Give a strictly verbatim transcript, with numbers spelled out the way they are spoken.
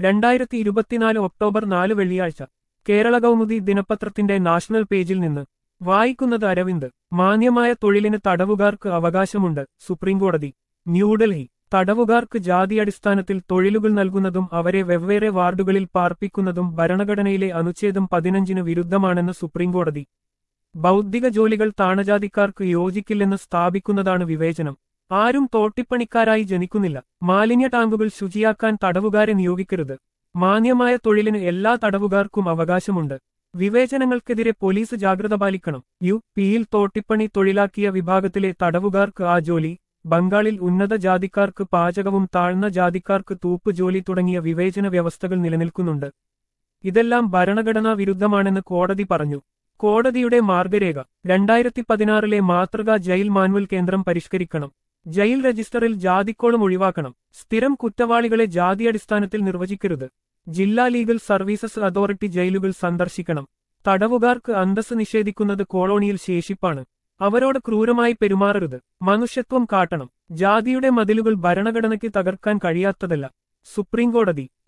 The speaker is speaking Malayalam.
രണ്ടായിരത്തി ഇരുപത്തിനാല് ഒക്ടോബർ നാല് വെള്ളിയാഴ്ച കേരള കൗമുദി ദിനപത്രത്തിന്റെ നാഷണൽ പേജിൽ നിന്ന് വായിക്കുന്നത് അരവിന്ദ്. മാന്യമായ തൊഴിലിന് തടവുകാർക്ക് അവകാശമുണ്ട്, സുപ്രീംകോടതി. ന്യൂഡൽഹി. തടവുകാർക്ക് ജാതിയടിസ്ഥാനത്തിൽ തൊഴിലുകൾ നൽകുന്നതും അവരെ വെവ്വേറെ വാർഡുകളിൽ പാർപ്പിക്കുന്നതും ഭരണഘടനയിലെ അനുച്ഛേദം പതിനഞ്ചിന് വിരുദ്ധമാണെന്ന് സുപ്രീംകോടതി. ബൗദ്ധിക ജോലികൾ താണജാതിക്കാർക്ക് യോജിക്കില്ലെന്ന് സ്ഥാപിക്കുന്നതാണ് വിവേചനം. ആരും തോട്ടിപ്പണിക്കാരായി ജനിക്കുന്നില്ല. മാലിന്യ ടാങ്കുകൾ ശുചിയാക്കാൻ തടവുകാരെ നിയോഗിക്കരുത്. മാന്യമായ തൊഴിലിന് എല്ലാ തടവുകാർക്കും അവകാശമുണ്ട്. വിവേചനങ്ങൾക്കെതിരെ പോലീസ് ജാഗ്രത പാലിക്കണം. യു പിയിൽ തോട്ടിപ്പണി തൊഴിലാക്കിയ വിഭാഗത്തിലെ തടവുകാർക്ക് ആ ജോലി, ബംഗാളിൽ ഉന്നത ജാതിക്കാർക്ക് പാചകവും താഴ്ന്ന ജാതിക്കാർക്ക് തൂപ്പ് ജോലി തുടങ്ങിയ വിവേചന വ്യവസ്ഥകൾ നിലനിൽക്കുന്നുണ്ട്. ഇതെല്ലാം ഭരണഘടനാ വിരുദ്ധമാണെന്ന് കോടതി പറഞ്ഞു. കോടതിയുടെ മാർഗരേഖ. രണ്ടായിരത്തി പതിനാറിലെ മാതൃകാ ജയിൽ മാനുവൽ കേന്ദ്രം പരിഷ്കരിക്കണം. ജയിൽ രജിസ്റ്ററിൽ ജാതിക്കോളം ഒഴിവാക്കണം. സ്ഥിരം കുറ്റവാളികളെ ജാതിയടിസ്ഥാനത്തിൽ നിർവചിക്കരുത്. ജില്ലാ ലീഗൽ സർവീസസ് അതോറിറ്റി ജയിലുകൾ സന്ദർശിക്കണം. തടവുകാർക്ക് അന്തസ്സ് നിഷേധിക്കുന്നത് കോളോണിയൽ ശേഷിപ്പാണ്. അവരോട് ക്രൂരമായി പെരുമാറരുത്. മനുഷ്യത്വം കാട്ടണം. ജാതിയുടെ മതിലുകൾ ഭരണഘടനയ്ക്ക് തകർക്കാൻ കഴിയാത്തതല്ല. സുപ്രീംകോടതി.